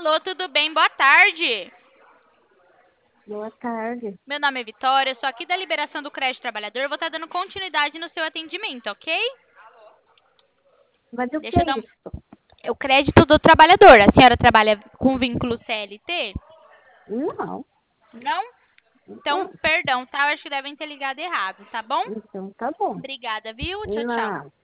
Alô, tudo bem? Boa tarde. Boa tarde. Meu nome é Vitória, eu sou aqui da Liberação do Crédito Trabalhador. Vou estar dando continuidade no seu atendimento, ok? Mas o que Deixa eu é dar isso? o crédito do trabalhador. A senhora trabalha com vínculo CLT? Não. Não? Então, Não. perdão, tá? Eu acho que devem ter ligado errado, tá bom? Então tá bom. Obrigada, viu? Tchau, tchau. Não.